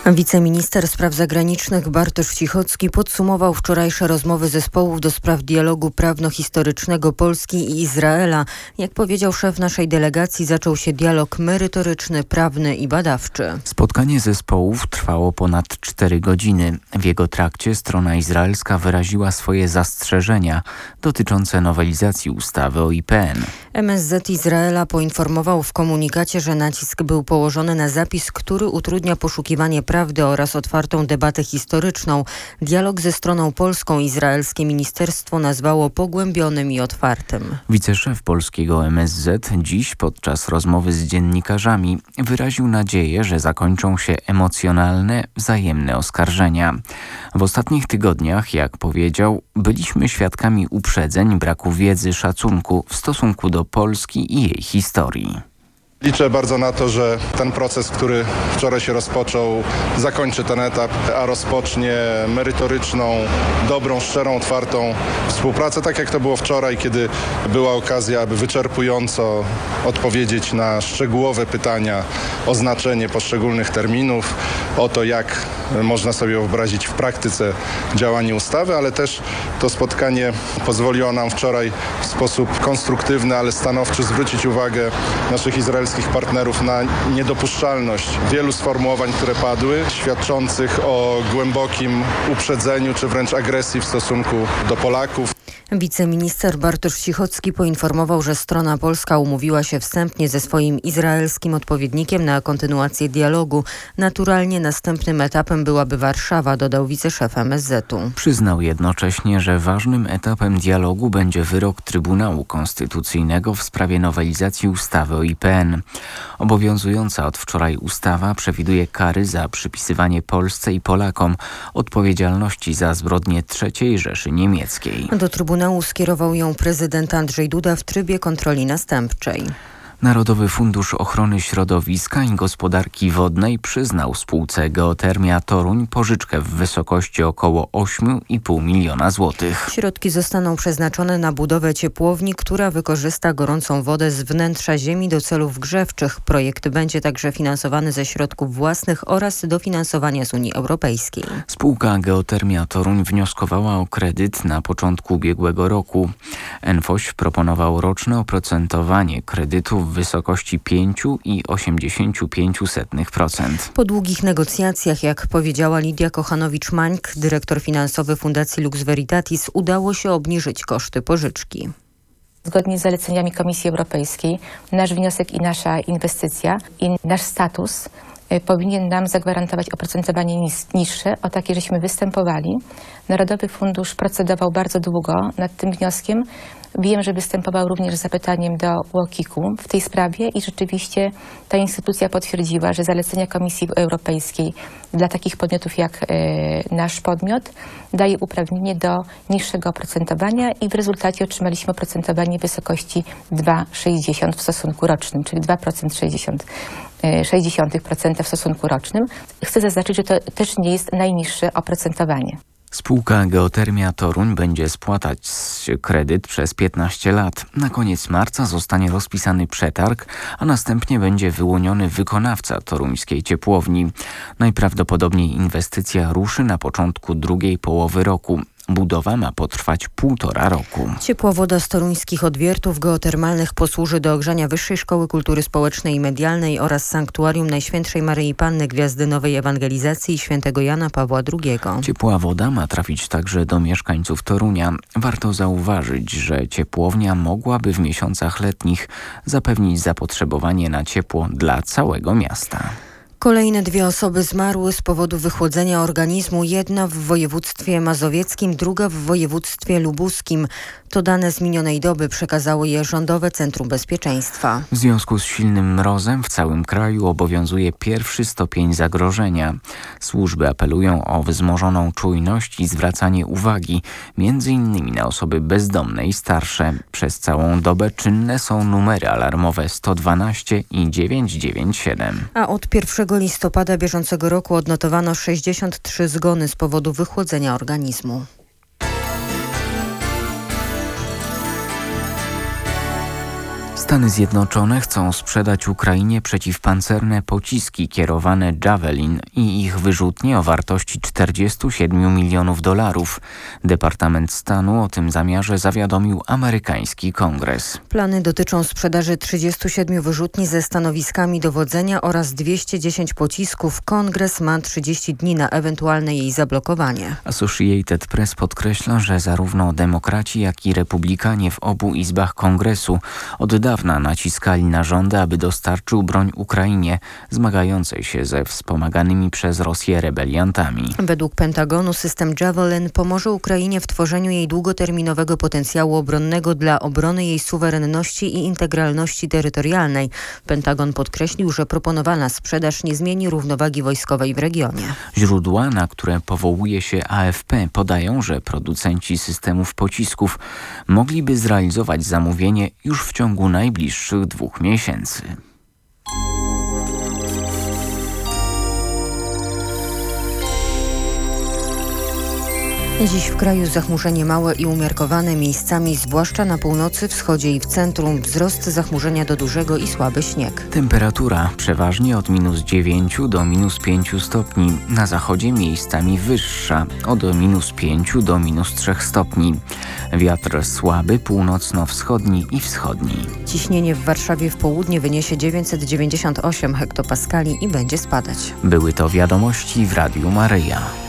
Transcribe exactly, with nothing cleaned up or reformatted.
Wiceminister spraw zagranicznych Bartosz Cichocki podsumował wczorajsze rozmowy zespołów do spraw dialogu prawno-historycznego Polski i Izraela. Jak powiedział szef naszej delegacji, zaczął się dialog merytoryczny, prawny i badawczy. Spotkanie zespołów trwało ponad cztery godziny. W jego trakcie strona izraelska wyraziła swoje zastrzeżenia dotyczące nowelizacji ustawy o I P N. M S Z Izraela poinformował w komunikacie, że nacisk był położony na zapis, który utrudnia poszukiwanie prawdy oraz otwartą debatę historyczną. Dialog ze stroną polską izraelskie ministerstwo nazwało pogłębionym i otwartym. Wiceszef polskiego M S Z dziś podczas rozmowy z dziennikarzami wyraził nadzieję, że zakończą się emocjonalne, wzajemne oskarżenia. W ostatnich tygodniach, jak powiedział, byliśmy świadkami uprzedzeń, braku wiedzy, szacunku w stosunku do Polski i jej historii. Liczę bardzo na to, że ten proces, który wczoraj się rozpoczął, zakończy ten etap, a rozpocznie merytoryczną, dobrą, szczerą, otwartą współpracę, tak jak to było wczoraj, kiedy była okazja, aby wyczerpująco odpowiedzieć na szczegółowe pytania o znaczenie poszczególnych terminów, o to, jak można sobie wyobrazić w praktyce działanie ustawy, ale też to spotkanie pozwoliło nam wczoraj w sposób konstruktywny, ale stanowczy zwrócić uwagę naszych izraelskich partnerów na niedopuszczalność wielu sformułowań, które padły, świadczących o głębokim uprzedzeniu czy wręcz agresji w stosunku do Polaków. Wiceminister Bartosz Cichocki poinformował, że strona polska umówiła się wstępnie ze swoim izraelskim odpowiednikiem na kontynuację dialogu. Naturalnie następnym etapem byłaby Warszawa, dodał wiceszef M S Z-u. Przyznał jednocześnie, że ważnym etapem dialogu będzie wyrok Trybunału Konstytucyjnego w sprawie nowelizacji ustawy o I P N. Obowiązująca od wczoraj ustawa przewiduje kary za przypisywanie Polsce i Polakom odpowiedzialności za zbrodnie trzeciej Rzeszy Niemieckiej. Do Trybunału skierował ją prezydent Andrzej Duda w trybie kontroli następczej. Narodowy Fundusz Ochrony Środowiska i Gospodarki Wodnej przyznał spółce Geotermia Toruń pożyczkę w wysokości około osiem i pół miliona złotych. Środki zostaną przeznaczone na budowę ciepłowni, która wykorzysta gorącą wodę z wnętrza ziemi do celów grzewczych. Projekt będzie także finansowany ze środków własnych oraz dofinansowania z Unii Europejskiej. Spółka Geotermia Toruń wnioskowała o kredyt na początku ubiegłego roku. Enfoś proponował roczne oprocentowanie kredytu w wysokości pięć i osiemdziesiąt pięć procent. Po długich negocjacjach, jak powiedziała Lidia Kochanowicz-Mańk, dyrektor finansowy Fundacji Lux Veritatis, udało się obniżyć koszty pożyczki. Zgodnie z zaleceniami Komisji Europejskiej nasz wniosek i nasza inwestycja i nasz status powinien nam zagwarantować oprocentowanie nis- niższe, o takie żeśmy występowali. Narodowy Fundusz procedował bardzo długo nad tym wnioskiem. Wiem, że występował również z zapytaniem do U O K I K-u w tej sprawie i rzeczywiście ta instytucja potwierdziła, że zalecenia Komisji Europejskiej dla takich podmiotów jak e, nasz podmiot daje uprawnienie do niższego oprocentowania i w rezultacie otrzymaliśmy oprocentowanie w wysokości dwa przecinek sześćdziesiąt w stosunku rocznym, czyli dwa przecinek sześćdziesiąt procent w stosunku rocznym. Chcę zaznaczyć, że to też nie jest najniższe oprocentowanie. Spółka Geotermia Toruń będzie spłatać kredyt przez piętnaście lat. Na koniec marca zostanie rozpisany przetarg, a następnie będzie wyłoniony wykonawca toruńskiej ciepłowni. Najprawdopodobniej inwestycja ruszy na początku drugiej połowy roku. Budowa ma potrwać półtora roku. Ciepła woda z toruńskich odwiertów geotermalnych posłuży do ogrzania Wyższej Szkoły Kultury Społecznej i Medialnej oraz Sanktuarium Najświętszej Maryi Panny Gwiazdy Nowej Ewangelizacji i świętego Jana Pawła drugiego. Ciepła woda ma trafić także do mieszkańców Torunia. Warto zauważyć, że ciepłownia mogłaby w miesiącach letnich zapewnić zapotrzebowanie na ciepło dla całego miasta. Kolejne dwie osoby zmarły z powodu wychłodzenia organizmu, jedna w województwie mazowieckim, druga w województwie lubuskim. To dane z minionej doby, przekazało je Rządowe Centrum Bezpieczeństwa. W związku z silnym mrozem w całym kraju obowiązuje pierwszy stopień zagrożenia. Służby apelują o wzmożoną czujność i zwracanie uwagi, między innymi na osoby bezdomne i starsze. Przez całą dobę czynne są numery alarmowe sto dwanaście i dziewięćset dziewięćdziesiąt siedem. A od pierwszego listopada bieżącego roku odnotowano sześćdziesiąt trzy zgony z powodu wychłodzenia organizmu. Stany Zjednoczone chcą sprzedać Ukrainie przeciwpancerne pociski kierowane Javelin i ich wyrzutnie o wartości czterdziestu siedmiu milionów dolarów. Departament Stanu o tym zamiarze zawiadomił amerykański Kongres. Plany dotyczą sprzedaży trzydziestu siedmiu wyrzutni ze stanowiskami dowodzenia oraz dwieście dziesięć pocisków. Kongres ma trzydzieści dni na ewentualne jej zablokowanie. Associated Press podkreśla, że zarówno demokraci, jak i republikanie w obu izbach Kongresu od dawna naciskali na rząd, aby dostarczył broń Ukrainie zmagającej się ze wspomaganymi przez Rosję rebeliantami. Według Pentagonu system Javelin pomoże Ukrainie w tworzeniu jej długoterminowego potencjału obronnego dla obrony jej suwerenności i integralności terytorialnej. Pentagon podkreślił, że proponowana sprzedaż nie zmieni równowagi wojskowej w regionie. Źródła, na które powołuje się A F P, podają, że producenci systemów pocisków mogliby zrealizować zamówienie już w ciągu najbliższych dwóch miesięcy. Dziś w kraju zachmurzenie małe i umiarkowane, miejscami zwłaszcza na północy, wschodzie i w centrum wzrost zachmurzenia do dużego i słaby śnieg. Temperatura przeważnie od minus dziewięciu do minus pięciu stopni, na zachodzie miejscami wyższa od minus pięciu do minus trzech stopni. Wiatr słaby, północno-wschodni i wschodni. Ciśnienie w Warszawie w południe wyniesie dziewięćset dziewięćdziesiąt osiem hektopaskali i będzie spadać. Były to wiadomości w Radiu Maryja.